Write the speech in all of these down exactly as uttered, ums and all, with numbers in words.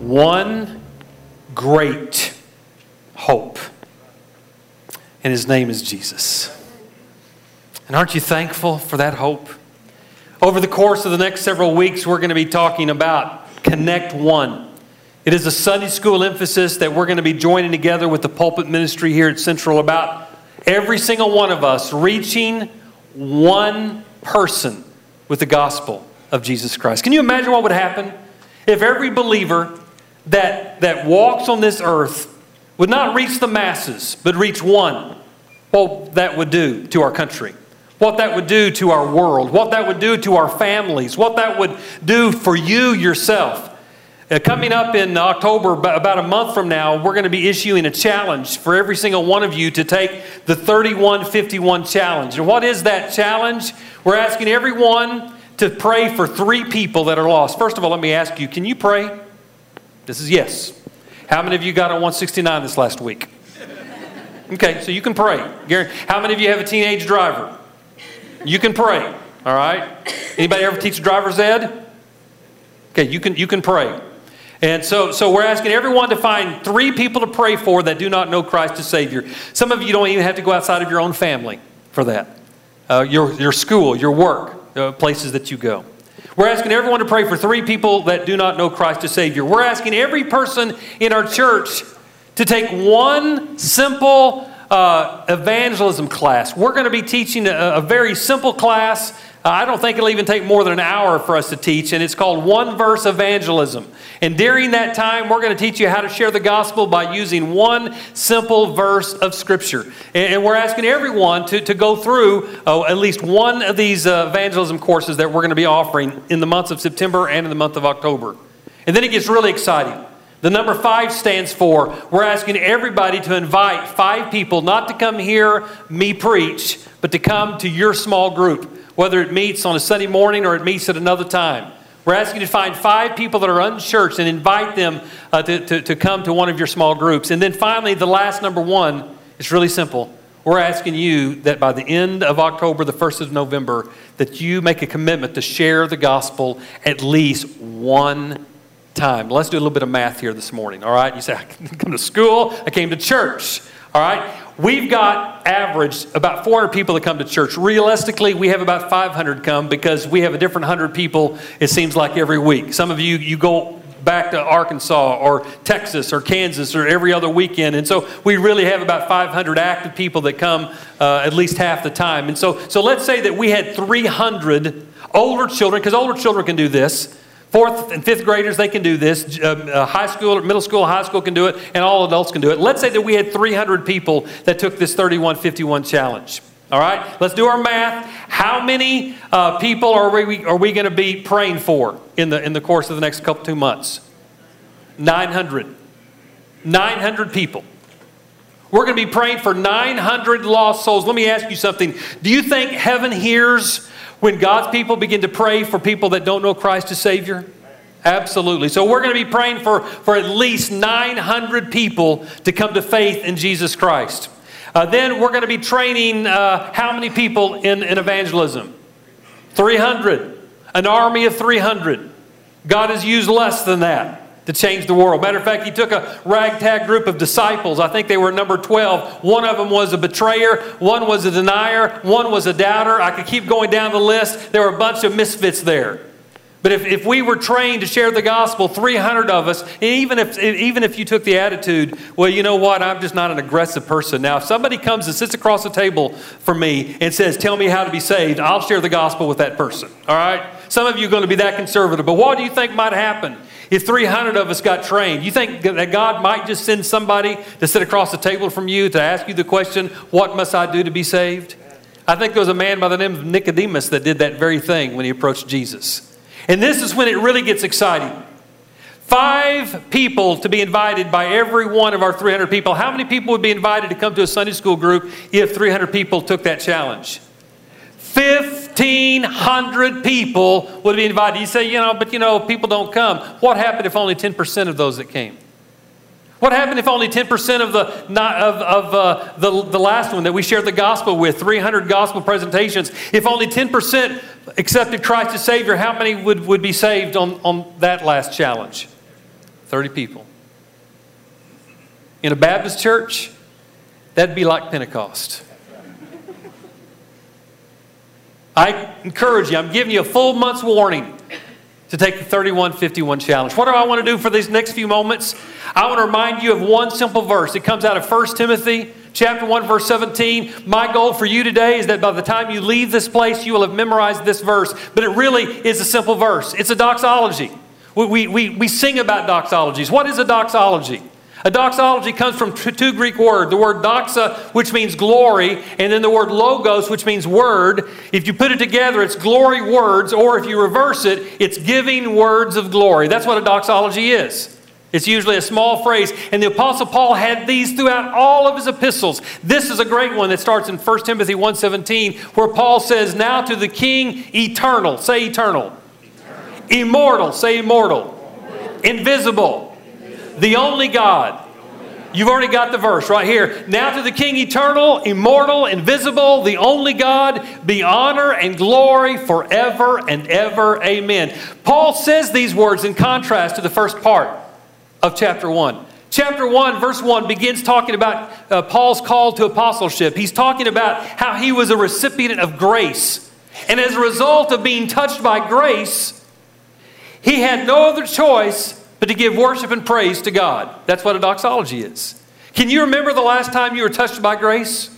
one great hope. And his name is Jesus. And aren't you thankful for that hope? Over the course of the next several weeks, we're going to be talking about Connect One. It is a Sunday school emphasis that we're going to be joining together with the pulpit ministry here at Central about every single one of us reaching one person with the gospel of Jesus Christ. Can you imagine what would happen if every believer that, that walks on this earth would not reach the masses, but reach one? What that would do to our country, what that would do to our world, what that would do to our families, what that would do for you yourself. Uh, coming up in October, about a month from now, we're going to be issuing a challenge for every single one of you to take the thirty-one fifty-one challenge. And what is that challenge? We're asking everyone to pray for three people that are lost. First of all, let me ask you, can you pray? This is yes. How many of you got a one sixty-nine this last week? Okay, so you can pray. How many of you have a teenage driver? You can pray, all right? Anybody ever teach driver's ed? Okay, you can, you can pray. And so, so we're asking everyone to find three people to pray for that do not know Christ as Savior. Some of you don't even have to go outside of your own family for that. Uh, your, your school, your work, uh, places that you go. We're asking everyone to pray for three people that do not know Christ as Savior. We're asking every person in our church to take one simple uh, evangelism class. We're going to be teaching a, a very simple class. Uh, I don't think it'll even take more than an hour for us to teach, and it's called One Verse Evangelism. And during that time, we're going to teach you how to share the gospel by using one simple verse of Scripture. And, and we're asking everyone to, to go through uh, at least one of these uh, evangelism courses that we're going to be offering in the months of September and in the month of October. And then it gets really exciting. The number five stands for, we're asking everybody to invite five people not to come hear me preach, but to come to your small group, whether it meets on a Sunday morning or it meets at another time. We're asking you to find five people that are unchurched and invite them uh, to, to, to come to one of your small groups. And then finally, the last number one, it's really simple. We're asking you that by the end of October, the first of November, that you make a commitment to share the gospel at least one time. Let's do a little bit of math here this morning, all right? You say, I come to school, I came to church, all right? We've got average about four hundred people that come to church. Realistically, we have about five hundred come because we have a different one hundred people, it seems like, every week. Some of you, you go back to Arkansas or Texas or Kansas or every other weekend. And so we really have about five hundred active people that come uh, at least half the time. And so, so let's say that we had three hundred older children, because older children can do this. Fourth and fifth graders, they can do this. Uh, high school, middle school, high school can do it, and all adults can do it. Let's say that we had three hundred people that took this thirty-one fifty-one challenge. All right, let's do our math. How many uh, people are we are we going to be praying for in the in the course of the next couple two months? nine hundred. nine hundred people. We're going to be praying for nine hundred lost souls. Let me ask you something. Do you think heaven hears when God's people begin to pray for people that don't know Christ as Savior? Absolutely. So we're going to be praying for, for at least nine hundred people to come to faith in Jesus Christ. Uh, then we're going to be training uh, how many people in, in evangelism? three hundred. An army of three hundred. God has used less than that to change the world. Matter of fact, He took a ragtag group of disciples. I think they were number twelve. One of them was a betrayer. One was a denier. One was a doubter. I could keep going down the list. There were a bunch of misfits there. But if, if we were trained to share the gospel, three hundred of us, and even if, even if you took the attitude, well, you know what, I'm just not an aggressive person. Now, if somebody comes and sits across the table from me and says, tell me how to be saved, I'll share the gospel with that person. All right? Some of you are going to be that conservative. But what do you think might happen if three hundred of us got trained? You think that God might just send somebody to sit across the table from you to ask you the question, what must I do to be saved? I think there was a man by the name of Nicodemus that did that very thing when he approached Jesus. And this is when it really gets exciting. Five people to be invited by every one of our three hundred people. How many people would be invited to come to a Sunday school group if three hundred people took that challenge? fifteen hundred people would be invited. You say, you know, but you know, people don't come. What happened if only ten percent of those that came? What happened if only ten percent of the not of, of uh, the, the last one that we shared the gospel with, three hundred gospel presentations, if only ten percent accepted Christ as Savior, how many would, would be saved on, on that last challenge? thirty people. In a Baptist church, that'd be like Pentecost. I encourage you, I'm giving you a full month's warning to take the thirty-one fifty-one challenge. What do I want to do for these next few moments? I want to remind you of one simple verse. It comes out of First Timothy chapter one, verse seventeen. My goal for you today is that by the time you leave this place, you will have memorized this verse. But it really is a simple verse. It's a doxology. We, we, we, we sing about doxologies. What is a doxology? A doxology comes from two Greek words. The word doxa, which means glory, and then the word logos, which means word. If you put it together, it's glory words, or if you reverse it, it's giving words of glory. That's what a doxology is. It's usually a small phrase, and the Apostle Paul had these throughout all of his epistles. This is a great one that starts in First Timothy one seventeen, where Paul says, now to the King eternal, say eternal. Eternal. Immortal, say immortal. Immortal. Invisible. The only God. You've already got the verse right here. Now to the King eternal, immortal, invisible, the only God, be honor and glory forever and ever. Amen. Paul says these words in contrast to the first part of chapter one. Chapter one, verse one begins talking about uh, Paul's call to apostleship. He's talking about how he was a recipient of grace. And as a result of being touched by grace, he had no other choice but to give worship and praise to God. That's what a doxology is. Can you remember the last time you were touched by grace?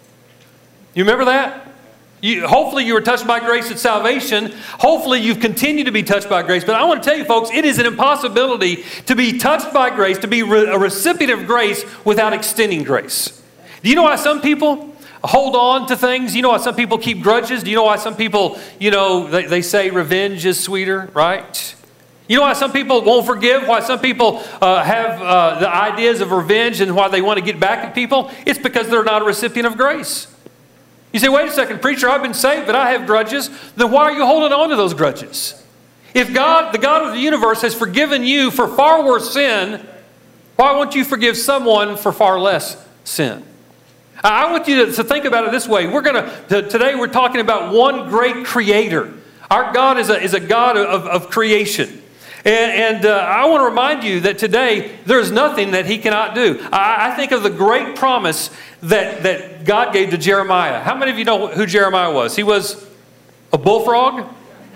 You remember that? You, hopefully you were touched by grace at salvation. Hopefully you've continued to be touched by grace. But I want to tell you folks, it is an impossibility to be touched by grace, to be re- a recipient of grace without extending grace. Do you know why some people hold on to things? You know why some people keep grudges? Do you know why some people, you know, they, they say revenge is sweeter, right? You know why some people won't forgive? Why some people uh, have uh, the ideas of revenge and why they want to get back at people? It's because they're not a recipient of grace. You say, wait a second, preacher, I've been saved, but I have grudges. Then why are you holding on to those grudges? If God, the God of the universe, has forgiven you for far worse sin, why won't you forgive someone for far less sin? I want you to, to think about it this way. We're going to, today we're talking about one great creator. Our God is a, is a God of, of creation. And, and uh, I want to remind you that today there's nothing that he cannot do. I, I think of the great promise that, that God gave to Jeremiah. How many of you know who Jeremiah was? He was a bullfrog.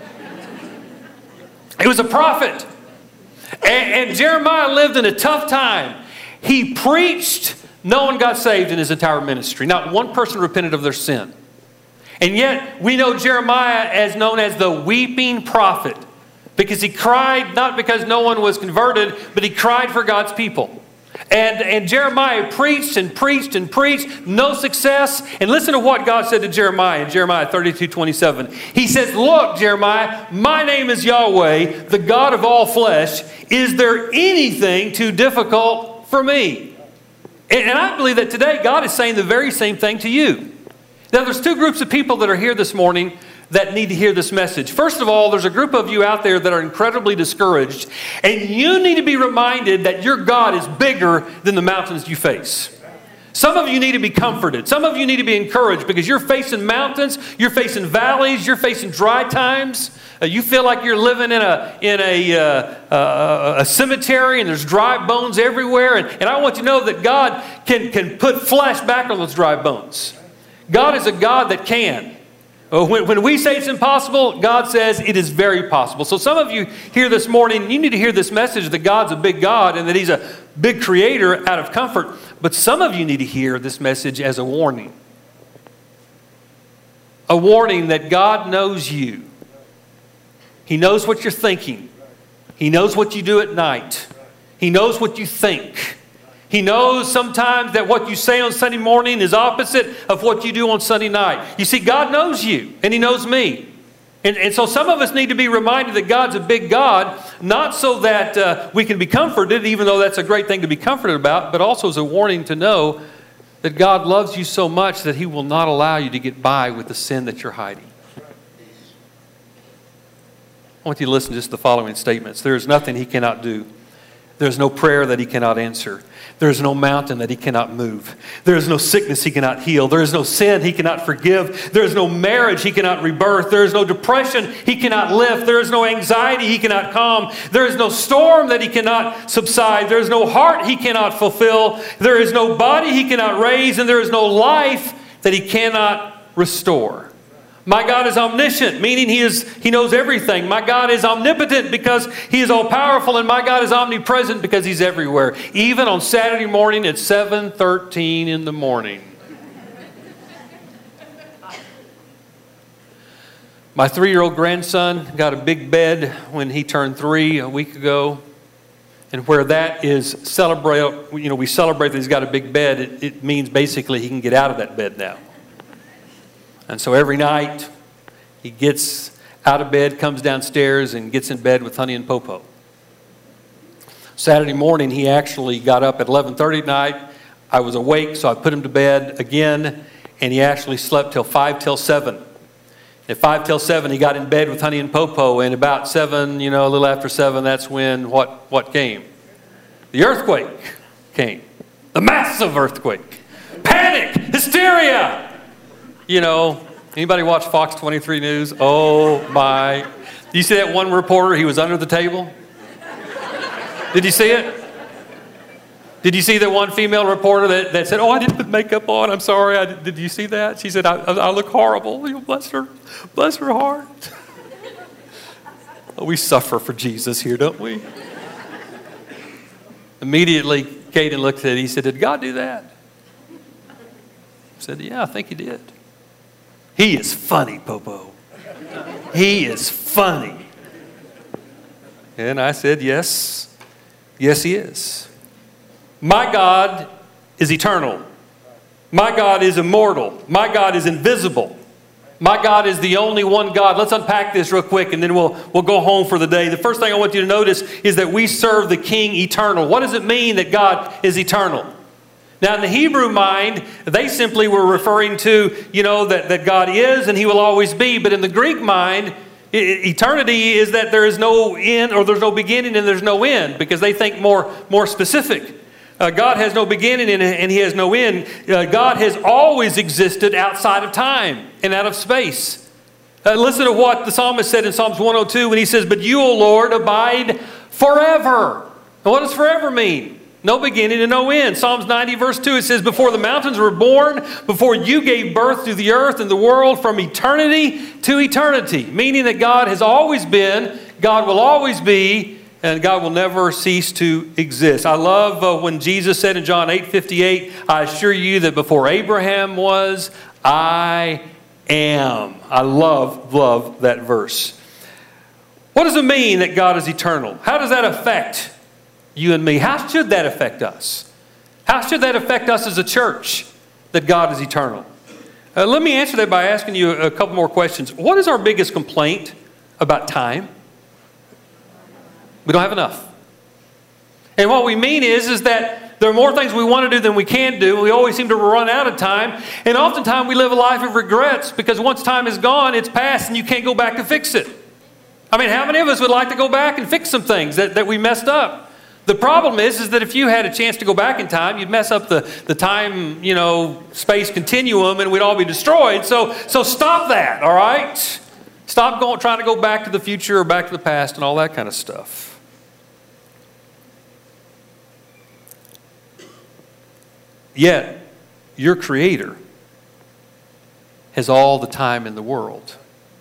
He was a prophet. And, and Jeremiah lived in a tough time. He preached. No one got saved in his entire ministry. Not one person repented of their sin. And yet we know Jeremiah as known as the weeping prophet. Because he cried, not because no one was converted, but he cried for God's people. And, and Jeremiah preached and preached and preached, no success. And listen to what God said to Jeremiah in Jeremiah thirty-two twenty-seven. He says, look, Jeremiah, my name is Yahweh, the God of all flesh. Is there anything too difficult for me? And, and I believe that today God is saying the very same thing to you. Now, there's two groups of people that are here this morning that need to hear this message. First of all, there's a group of you out there that are incredibly discouraged, and you need to be reminded that your God is bigger than the mountains you face. Some of you need to be comforted. Some of you need to be encouraged because you're facing mountains, you're facing valleys, you're facing dry times. Uh, you feel like you're living in a in a, uh, uh, a cemetery and there's dry bones everywhere. And, and I want you to know that God can, can put flesh back on those dry bones. God is a God that can. When, when we say it's impossible, God says it is very possible. So some of you here this morning, you need to hear this message that God's a big God and that He's a big creator out of comfort. But some of you need to hear this message as a warning. A warning that God knows you. He knows what you're thinking. He knows what you do at night. He knows what you think. He knows sometimes that what you say on Sunday morning is opposite of what you do on Sunday night. You see, God knows you, and He knows me. And, and so some of us need to be reminded that God's a big God, not so that uh, we can be comforted, even though that's a great thing to be comforted about, but also as a warning to know that God loves you so much that He will not allow you to get by with the sin that you're hiding. I want you to listen to just the following statements. There is nothing He cannot do. There's no prayer that he cannot answer. There is no mountain that he cannot move. There is no sickness he cannot heal. There is no sin he cannot forgive. There is no marriage he cannot rebirth. There is no depression he cannot lift. There is no anxiety he cannot calm. There is no storm that he cannot subside. There is no heart he cannot fulfill. There is no body he cannot raise. And there is no life that he cannot restore. My God is omniscient, meaning he is He knows everything. My God is omnipotent because He is all-powerful. And my God is omnipresent because He's everywhere. Even on Saturday morning at seven thirteen in the morning. My three-year-old grandson got a big bed when he turned three a week ago. And where that is celebrate, you know, we celebrate that he's got a big bed, it, it means basically he can get out of that bed now. And so every night, he gets out of bed, comes downstairs, and gets in bed with Honey and Popo. Saturday morning, he actually got up at eleven thirty at night. I was awake, so I put him to bed again, and he actually slept till five till seven. At five till seven, he got in bed with Honey and Popo, and about seven, you know, a little after seven, that's when what, what came? The earthquake came. The massive earthquake. Panic! Hysteria! You know, anybody watch Fox twenty-three News? Oh my. Do you see that one reporter? He was under the table. Did you see it? Did you see that one female reporter that, that said, oh, I didn't put makeup on. I'm sorry. I did, did you see that? She said, I, I, I look horrible. You know, bless her. Bless her heart. Oh, we suffer for Jesus here, don't we? Immediately, Caden looked at it. He said, did God do that? I said, yeah, I think He did. He is funny, Popo. He is funny. And I said, yes, yes, He is. My God is eternal. My God is immortal. My God is invisible. My God is the only one God. Let's unpack this real quick and then we'll, we'll go home for the day. The first thing I want you to notice is that we serve the King eternal. What does it mean that God is eternal? Now, in the Hebrew mind, they simply were referring to, you know, that, that God is and He will always be. But in the Greek mind, eternity is that there is no end, or there's no beginning and there's no end, because they think more, more specific. Uh, God has no beginning and He has no end. Uh, God has always existed outside of time and out of space. Uh, listen to what the psalmist said in Psalms one oh two when he says, but you, O Lord, abide forever. Now, what does forever mean? No beginning and no end. Psalms ninety verse two, it says, before the mountains were born, before you gave birth to the earth and the world, from eternity to eternity. Meaning that God has always been, God will always be, and God will never cease to exist. I love uh, when Jesus said in John eight fifty-eight, I assure you that before Abraham was, I am. I love, love that verse. What does it mean that God is eternal? How does that affect you and me? How should that affect us? How should that affect us as a church, that God is eternal? Uh, let me answer that by asking you a couple more questions. What is our biggest complaint about time? We don't have enough. And what we mean is, is that there are more things we want to do than we can do. We always seem to run out of time. And oftentimes we live a life of regrets because once time is gone, it's past and you can't go back to fix it. I mean, how many of us would like to go back and fix some things that, that we messed up? The problem is, is that if you had a chance to go back in time, you'd mess up the, the time, you know, space continuum and we'd all be destroyed. So, so stop that, all right? Stop going, trying to go back to the future or back to the past and all that kind of stuff. Yet, your Creator has all the time in the world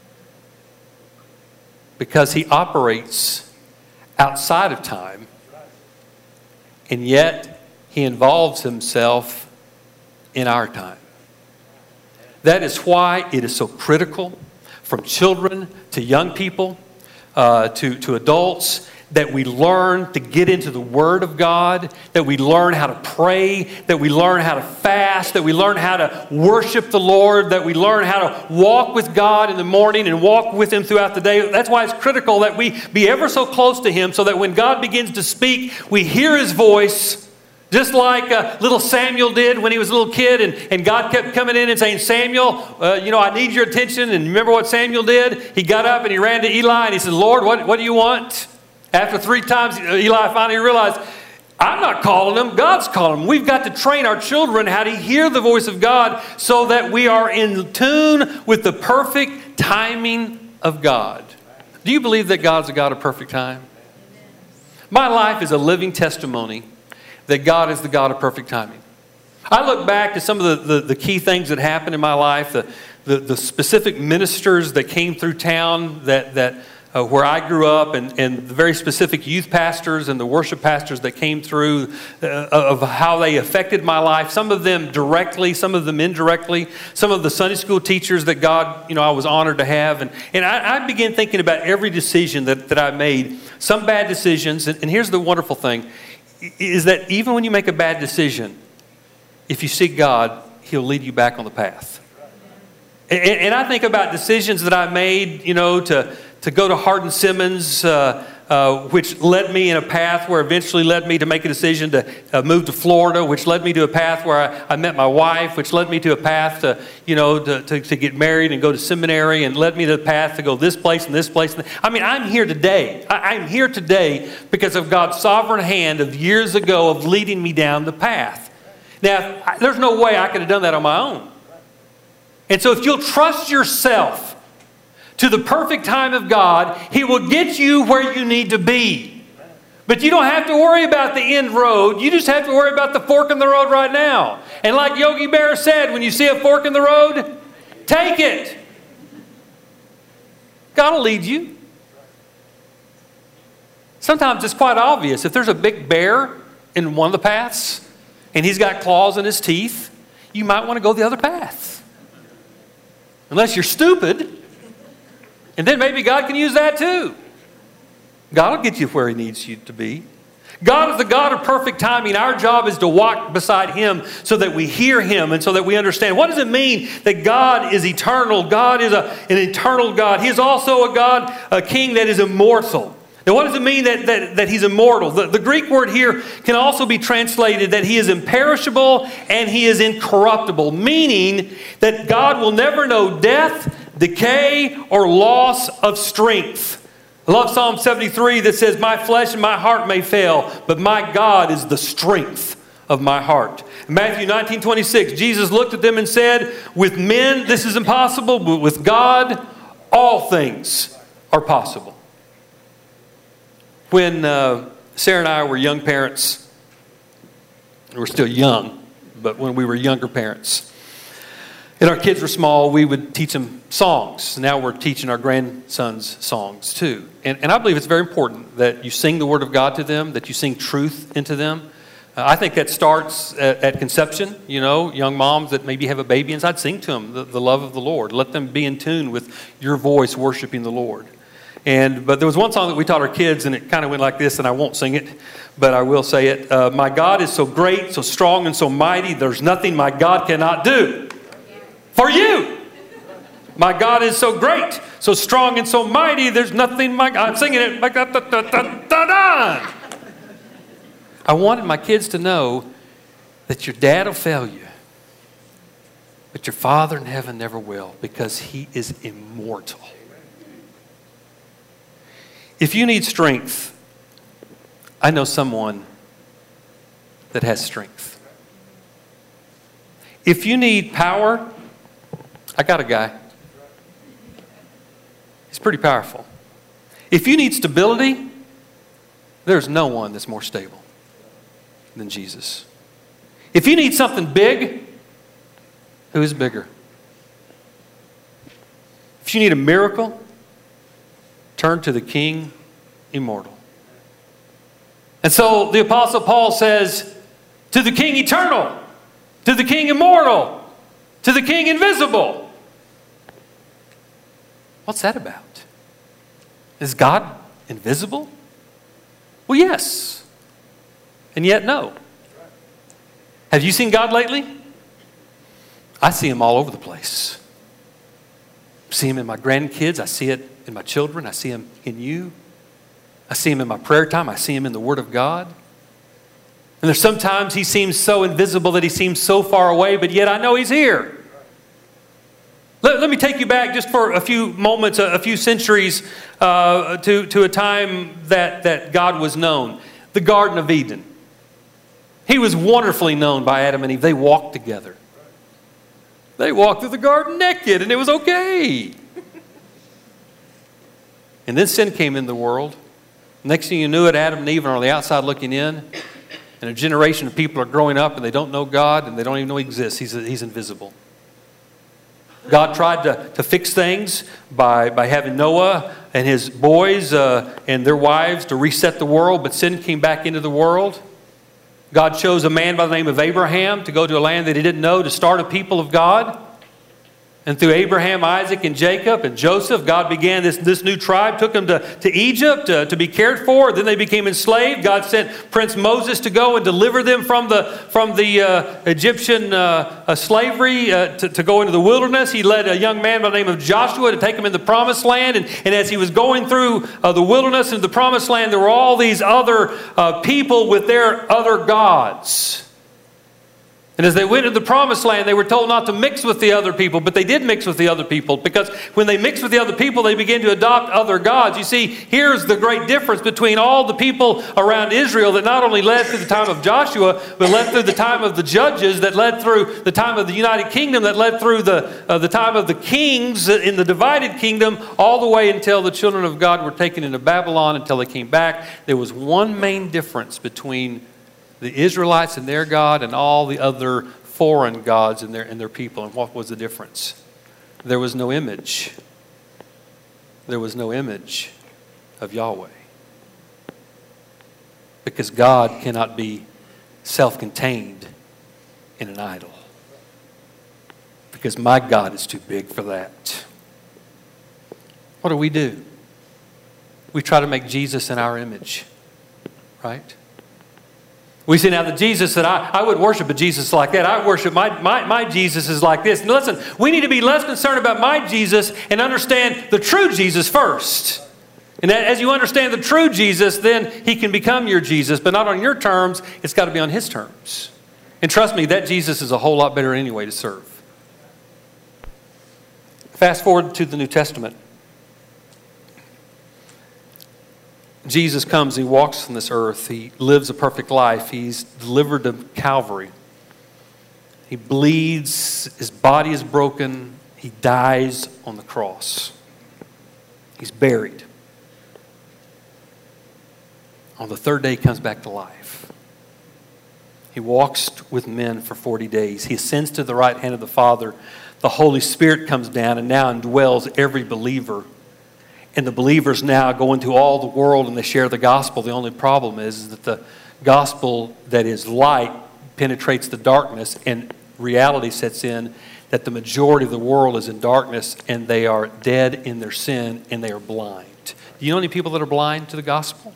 because He operates outside of time. And yet, He involves Himself in our time. That is why it is so critical, from children to young people, uh, to, to adults, that we learn to get into the Word of God, that we learn how to pray, that we learn how to fast, that we learn how to worship the Lord, that we learn how to walk with God in the morning and walk with Him throughout the day. That's why it's critical that we be ever so close to Him so that when God begins to speak, we hear His voice, just like uh, little Samuel did when he was a little kid, and, and God kept coming in and saying, Samuel, uh, you know, I need your attention. And remember what Samuel did? He got up and he ran to Eli and he said, Lord, what, what do you want? After three times, Eli finally realized, I'm not calling them, God's calling them. We've got to train our children how to hear the voice of God so that we are in tune with the perfect timing of God. Do you believe that God's a God of perfect time? My life is a living testimony that God is the God of perfect timing. I look back to some of the, the, the key things that happened in my life, the, the, the specific ministers that came through town that, that uh, where I grew up, and, and the very specific youth pastors and the worship pastors that came through, uh, of how they affected my life, some of them directly, some of them indirectly, some of the Sunday school teachers that God, you know, I was honored to have. And, and I, I began thinking about every decision that, that I made, some bad decisions. And, and here's the wonderful thing, is that even when you make a bad decision, if you seek God, He'll lead you back on the path. And, and I think about decisions that I made, you know, to, to go to Hardin Simmons, uh, uh, which led me in a path where eventually led me to make a decision to uh, move to Florida, which led me to a path where I, I met my wife, which led me to a path to, you know, to, to, to get married and go to seminary, and led me to the path to go this place and this place. I mean, I'm here today. I, I'm here today because of God's sovereign hand of years ago of leading me down the path. Now, I, there's no way I could have done that on my own. And so if you'll trust yourself to the perfect time of God, He will get you where you need to be. But you don't have to worry about the end road. You just have to worry about the fork in the road right now. And like Yogi Bear said, when you see a fork in the road, take it. God will lead you. Sometimes it's quite obvious. If there's a big bear in one of the paths and he's got claws in his teeth, you might want to go the other path. Unless you're stupid. And then maybe God can use that too. God will get you where He needs you to be. God is the God of perfect timing. Our job is to walk beside Him so that we hear Him and so that we understand. What does it mean that God is eternal? God is a, an eternal God. He is also a God, a King that is immortal. Now, what does it mean that, that, that He's immortal? The, the Greek word here can also be translated that He is imperishable and He is incorruptible, meaning that God will never know death, decay, or loss of strength. I love Psalm seventy-three that says, my flesh and my heart may fail, but my God is the strength of my heart. In Matthew nineteen twenty-six, Jesus looked at them and said, with men this is impossible, but with God all things are possible. When uh, Sarah and I were young parents, we were still young, but when we were younger parents, and our kids were small, we would teach them songs. Now we're teaching our grandsons songs too. And, and I believe it's very important that you sing the Word of God to them, that you sing truth into them. Uh, I think that starts at, at conception. You know, young moms that maybe have a baby inside, sing to them the, the love of the Lord. Let them be in tune with your voice worshiping the Lord. And But there was one song that we taught our kids, and it kind of went like this, and I won't sing it, but I will say it. Uh, my God is so great, so strong, and so mighty, there's nothing my God cannot do. For you. My God is so great, so strong, and so mighty, there's nothing my God... I'm singing it like that. Da, da, da, da, da. I wanted my kids to know that your dad will fail you, but your Father in heaven never will, because He is immortal. If you need strength, I know someone that has strength. If you need power, I got a guy. He's pretty powerful. If you need stability, there's no one that's more stable than Jesus. If you need something big, who is bigger? If you need a miracle, turn to the King immortal. And so the Apostle Paul says, to the King eternal, to the King immortal, to the King invisible. What's that about? Is God invisible? Well, yes. And yet, no. Have you seen God lately? I see Him all over the place. I see Him in my grandkids. I see it in my children. I see Him in you. I see Him in my prayer time. I see Him in the Word of God. And there's sometimes He seems so invisible that He seems so far away, but yet I know He's here. Let, let me take you back just for a few moments, a, a few centuries, uh, to, to a time that, that God was known. The Garden of Eden. He was wonderfully known by Adam and Eve. They walked together. They walked through the garden naked, and it was okay. And then sin came in the world. Next thing you knew it, Adam and Eve are on the outside looking in, and a generation of people are growing up, and they don't know God, and they don't even know He exists. He's, he's invisible. God tried to, to fix things by, by having Noah and his boys uh, and their wives to reset the world, but sin came back into the world. God chose a man by the name of Abraham to go to a land that he didn't know to start a people of God. And through Abraham, Isaac, and Jacob, and Joseph, God began this, this new tribe, took them to, to Egypt uh, to be cared for. Then they became enslaved. God sent Prince Moses to go and deliver them from the, from the uh, Egyptian uh, uh, slavery uh, to, to go into the wilderness. He led a young man by the name of Joshua to take him in the promised land. And, and as he was going through uh, the wilderness and the promised land, there were all these other uh, people with their other gods. And as they went into the promised land, they were told not to mix with the other people, but they did mix with the other people, because when they mixed with the other people, they began to adopt other gods. You see, here's the great difference between all the people around Israel that not only led through the time of Joshua, but led through the time of the judges, that led through the time of the United Kingdom, that led through the, uh, the time of the kings in the divided kingdom, all the way until the children of God were taken into Babylon, until they came back. There was one main difference between the Israelites and their God and all the other foreign gods and their, and their people. And what was the difference? There was no image. There was no image of Yahweh. Because God cannot be self-contained in an idol. Because my God is too big for that. What do we do? We try to make Jesus in our image. Right? We say now the Jesus that I, I would worship a Jesus like that. I worship my, my, my Jesus is like this. And listen, we need to be less concerned about my Jesus and understand the true Jesus first. And as you understand the true Jesus, then He can become your Jesus, but not on your terms. It's got to be on His terms. And trust me, that Jesus is a whole lot better anyway to serve. Fast forward to the New Testament. Jesus comes, He walks on this earth. He lives a perfect life. He's delivered to Calvary. He bleeds. His body is broken. He dies on the cross. He's buried. On the third day, He comes back to life. He walks with men for forty days. He ascends to the right hand of the Father. The Holy Spirit comes down and now indwells every believer. And the believers now go into all the world and they share the gospel. The only problem is, is that the gospel that is light penetrates the darkness, and reality sets in that the majority of the world is in darkness and they are dead in their sin and they are blind. Do you know any people that are blind to the gospel?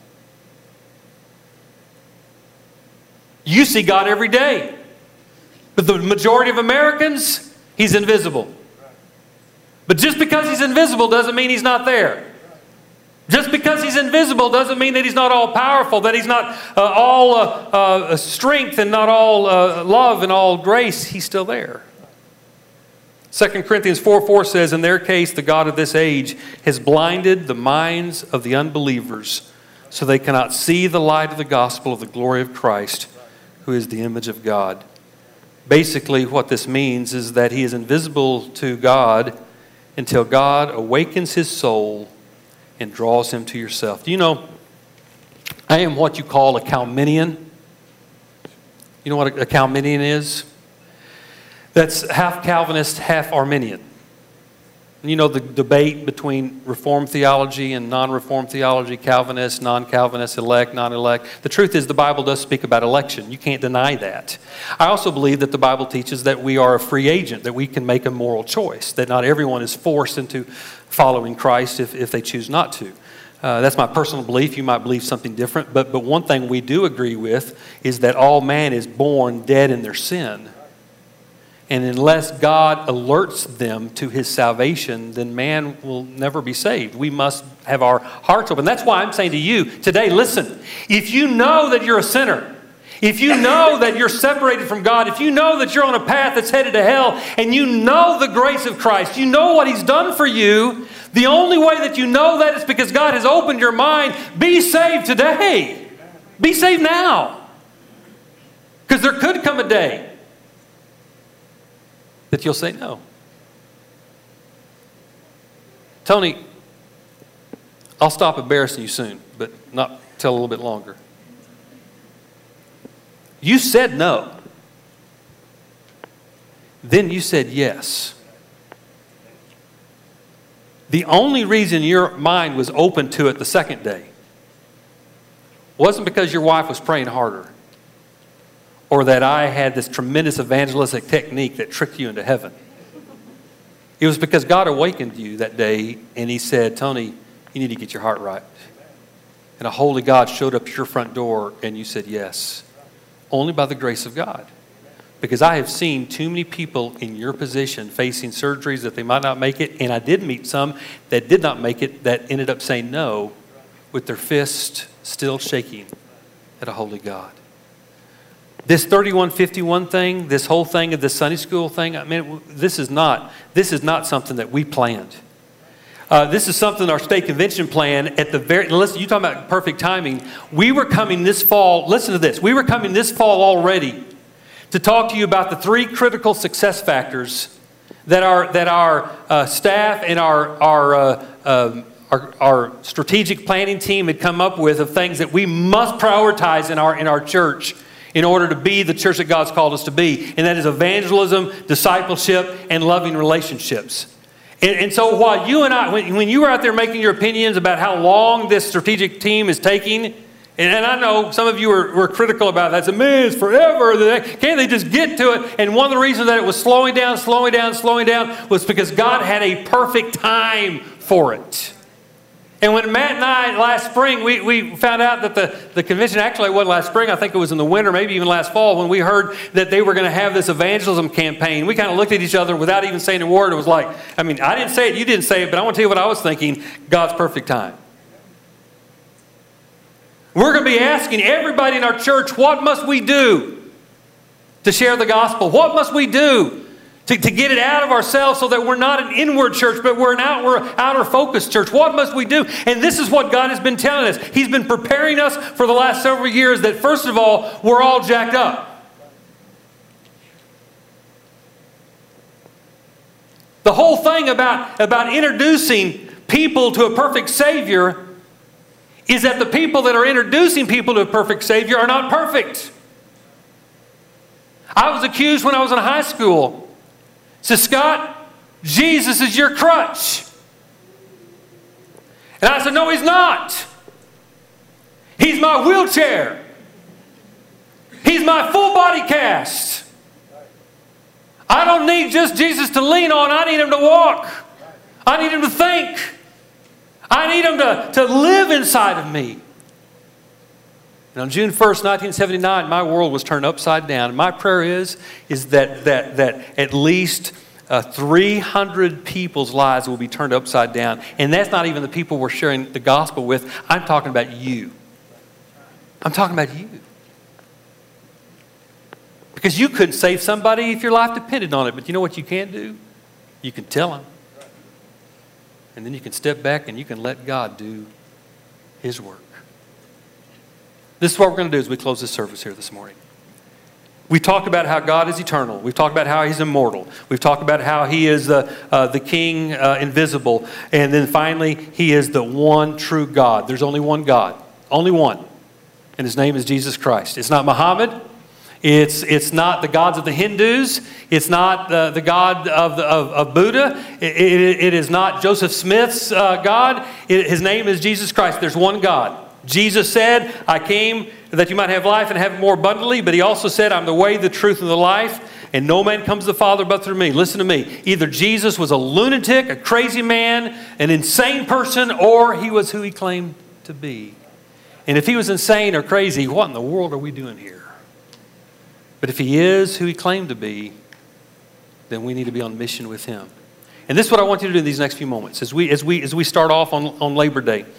You see God every day. But the majority of Americans, He's invisible. But just because He's invisible doesn't mean He's not there. Just because He's invisible doesn't mean that He's not all powerful, that He's not uh, all uh, uh, strength and not all uh, love and all grace. He's still there. Second Corinthians four four says, in their case, the God of this age has blinded the minds of the unbelievers so they cannot see the light of the gospel of the glory of Christ, who is the image of God. Basically, what this means is that He is invisible to God until God awakens his soul and draws him to yourself. Do you know, I am what you call a Calminian. You know what a Calminian is? That's half Calvinist, half Arminian. You know the debate between Reformed theology and non-Reformed theology, Calvinist, non-Calvinist, elect, non-elect. The truth is the Bible does speak about election. You can't deny that. I also believe that the Bible teaches that we are a free agent, that we can make a moral choice, that not everyone is forced into following Christ if, if they choose not to. Uh, that's my personal belief. You might believe something different. But, but one thing we do agree with is that all man is born dead in their sin. And unless God alerts them to his salvation, then man will never be saved. We must have our hearts open. That's why I'm saying to you today, listen, if you know that you're a sinner, if you know that you're separated from God, if you know that you're on a path that's headed to hell, and you know the grace of Christ, you know what He's done for you, the only way that you know that is because God has opened your mind. Be saved today. Be saved now. Because there could come a day that you'll say no. Tony, I'll stop embarrassing you soon, but not till a little bit longer. You said no. Then you said yes. The only reason your mind was open to it the second day wasn't because your wife was praying harder or that I had this tremendous evangelistic technique that tricked you into heaven. It was because God awakened you that day and He said, Tony, you need to get your heart right. And a holy God showed up at your front door and you said yes. Only by the grace of God. Because I have seen too many people in your position facing surgeries that they might not make it. And I did meet some that did not make it that ended up saying no with their fist still shaking at a holy God. This thirty-one fifty-one thing, this whole thing of this Sunday school thing, I mean, this is not, this is not something that we planned. Uh, this is something our state convention planned at the very, listen, you talking about perfect timing. We were coming this fall, listen to this, we were coming this fall already to talk to you about the three critical success factors that our, that our uh, staff and our, our, uh, um, our, our strategic planning team had come up with of things that we must prioritize in our, in our church in order to be the church that God's called us to be. And that is evangelism, discipleship, and loving relationships. And, and so while you and I, when, when you were out there making your opinions about how long this strategic team is taking, and, and I know some of you were, were critical about that. Said, man, it's forever. Can't they just get to it? And one of the reasons that it was slowing down, slowing down, slowing down was because God had a perfect time for it. And when Matt and I, last spring, we, we found out that the, the convention, actually it wasn't last spring, I think it was in the winter, maybe even last fall, when we heard that they were going to have this evangelism campaign. We kind of looked at each other without even saying a word. It was like, I mean, I didn't say it, you didn't say it, but I want to tell you what I was thinking, God's perfect time. We're going to be asking everybody in our church, what must we do to share the gospel? What must we do To, to get it out of ourselves so that we're not an inward church, but we're an outward, outer-focused church? What must we do? And this is what God has been telling us. He's been preparing us for the last several years that, first of all, we're all jacked up. The whole thing about, about introducing people to a perfect Savior is that the people that are introducing people to a perfect Savior are not perfect. I was accused when I was in high school. So, Scott, Jesus is your crutch. And I said, no, He's not. He's my wheelchair. He's my full body cast. I don't need just Jesus to lean on. I need Him to walk. I need Him to think. I need Him to, to live inside of me. And on June first, nineteen seventy-nine, my world was turned upside down. And my prayer is, is that, that, that at least uh, three hundred people's lives will be turned upside down. And that's not even the people we're sharing the gospel with. I'm talking about you. I'm talking about you. Because you couldn't save somebody if your life depended on it. But you know what you can do? You can tell them. And then you can step back and you can let God do His work. This is what we're going to do as we close this service here this morning. We talked about how God is eternal. We've talked about how He's immortal. We've talked about how He is the, uh, the King uh, invisible. And then finally, He is the one true God. There's only one God. Only one. And His name is Jesus Christ. It's not Muhammad. It's, it's not the gods of the Hindus. It's not uh, the God of, the, of, of Buddha. It, it, it is not Joseph Smith's uh, God. It, his name is Jesus Christ. There's one God. Jesus said, I came that you might have life and have it more abundantly. But He also said, I'm the way, the truth, and the life. And no man comes to the Father but through me. Listen to me. Either Jesus was a lunatic, a crazy man, an insane person, or He was who He claimed to be. And if He was insane or crazy, what in the world are we doing here? But if He is who He claimed to be, then we need to be on mission with Him. And this is what I want you to do in these next few moments. As we, as we, as we start off on, on Labor Day,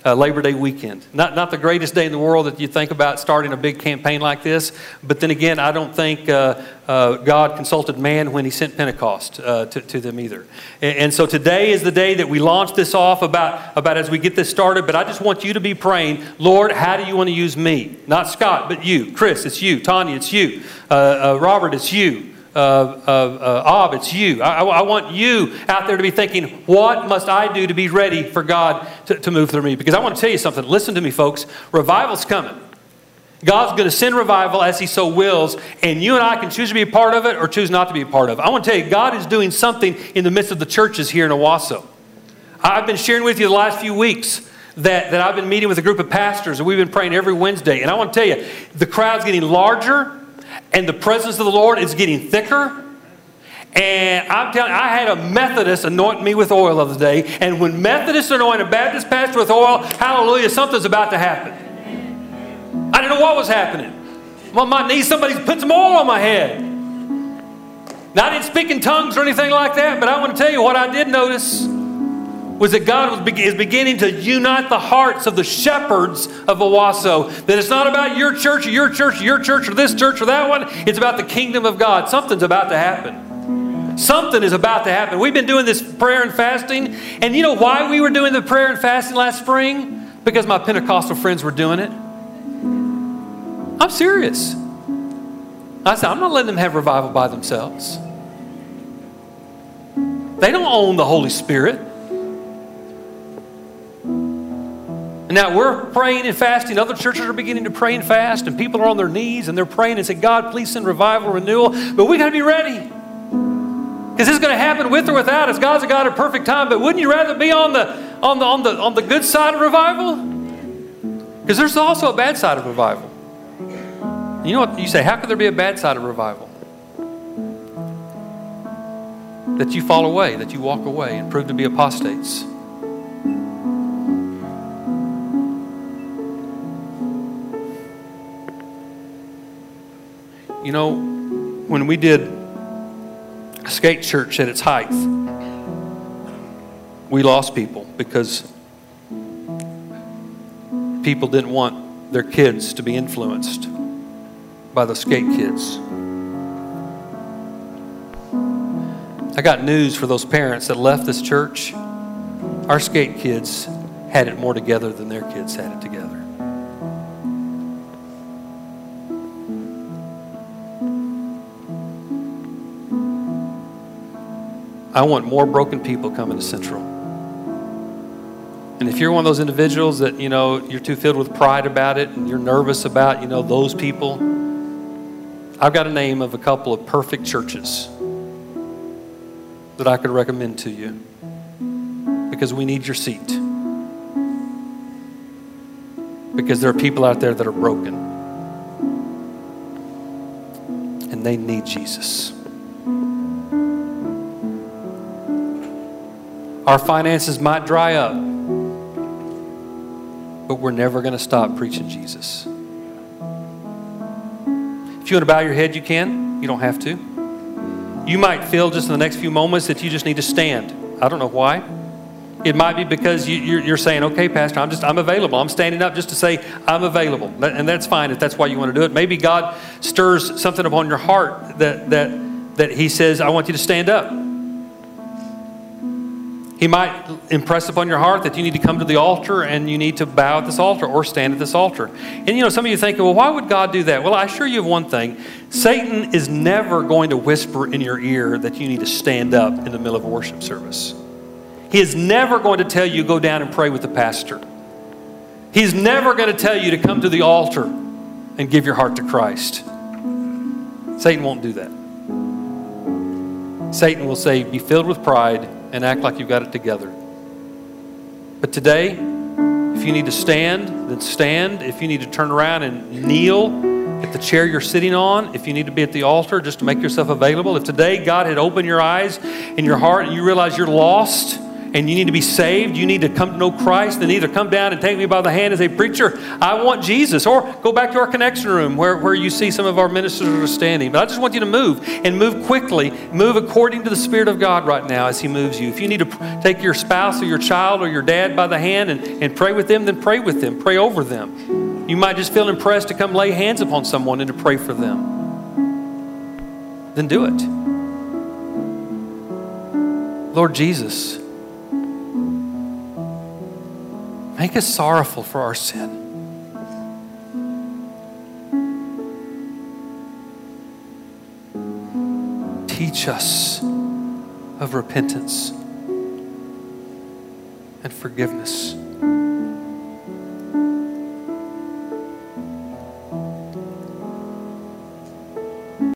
uh, Labor Day weekend. Not, not the greatest day in the world that you think about starting a big campaign like this. But then again, I don't think uh, uh, God consulted man when he sent Pentecost uh, to, to them either. And, and so today is the day that we launch this off about, about as we get this started. But I just want you to be praying, Lord, how do you want to use me? Not Scott, but you. Chris, it's you. Tanya, it's you. Uh, uh, Robert, it's you. Uh, uh, uh, Ob, it's you. I, I want you out there to be thinking, what must I do to be ready for God to, to move through me? Because I want to tell you something. Listen to me, folks. Revival's coming. God's going to send revival as he so wills, and you and I can choose to be a part of it or choose not to be a part of it. I want to tell you, God is doing something in the midst of the churches here in Owasso. I've been sharing with you the last few weeks that, that I've been meeting with a group of pastors, and we've been praying every Wednesday. And I want to tell you, the crowd's getting larger, and the presence of the Lord is getting thicker. And I'm telling you, I had a Methodist anoint me with oil the other day. And when Methodists anoint a Baptist pastor with oil, hallelujah, something's about to happen. I didn't know what was happening. I'm on my knees, somebody's put some oil on my head. Now, I didn't speak in tongues or anything like that, but I want to tell you what I did notice was that God was, is beginning to unite the hearts of the shepherds of Owasso. That it's not about your church or your church or your church or this church or that one. It's about the kingdom of God. Something's about to happen. Something is about to happen. We've been doing this prayer and fasting. And you know why we were doing the prayer and fasting last spring? Because my Pentecostal friends were doing it. I'm serious. I said, I'm not letting them have revival by themselves. They don't own the Holy Spirit. Now we're praying and fasting. Other churches are beginning to pray and fast, and people are on their knees and they're praying and say, God, please send revival, renewal. But we got to be ready. Because it's going to happen with or without us. God's a God of perfect time. But wouldn't you rather be on the, on the, on the, on the good side of revival? Because there's also a bad side of revival. You know what? You say, how could there be a bad side of revival? That you fall away, that you walk away and prove to be apostates. You know, when we did Skate Church at its height, we lost people because people didn't want their kids to be influenced by the skate kids. I got news for those parents that left this church. Our skate kids had it more together than their kids had it together. I want more broken people coming to Central. And if you're one of those individuals that, you know, you're too filled with pride about it and you're nervous about, you know, those people, I've got a name of a couple of perfect churches that I could recommend to you because we need your seat. Because there are people out there that are broken and they need Jesus. Our finances might dry up, but we're never going to stop preaching Jesus. If you want to bow your head, you can. You don't have to. You might feel just in the next few moments that you just need to stand. I don't know why. It might be because you, you're, you're saying, okay, Pastor, I'm just I'm available. I'm standing up just to say I'm available. And that's fine if that's why you want to do it. Maybe God stirs something upon your heart that, that, that he says, I want you to stand up. He might impress upon your heart that you need to come to the altar and you need to bow at this altar or stand at this altar. And you know, some of you think, well, why would God do that? Well, I assure you of one thing. Satan is never going to whisper in your ear that you need to stand up in the middle of a worship service. He is never going to tell you go down and pray with the pastor. He's never going to tell you to come to the altar and give your heart to Christ. Satan won't do that. Satan will say, be filled with pride and act like you've got it together. But today, if you need to stand, then stand. If you need to turn around and kneel at the chair you're sitting on, if you need to be at the altar just to make yourself available, if today God had opened your eyes and your heart and you realize you're lost and you need to be saved, you need to come to know Christ, then either come down and take me by the hand and say, preacher, I want Jesus. Or go back to our connection room where, where you see some of our ministers are standing. But I just want you to move and move quickly. Move according to the Spirit of God right now as He moves you. If you need to take your spouse or your child or your dad by the hand and, and pray with them, then pray with them. Pray over them. You might just feel impressed to come lay hands upon someone and to pray for them. Then do it. Lord Jesus, make us sorrowful for our sin. Teach us of repentance and forgiveness.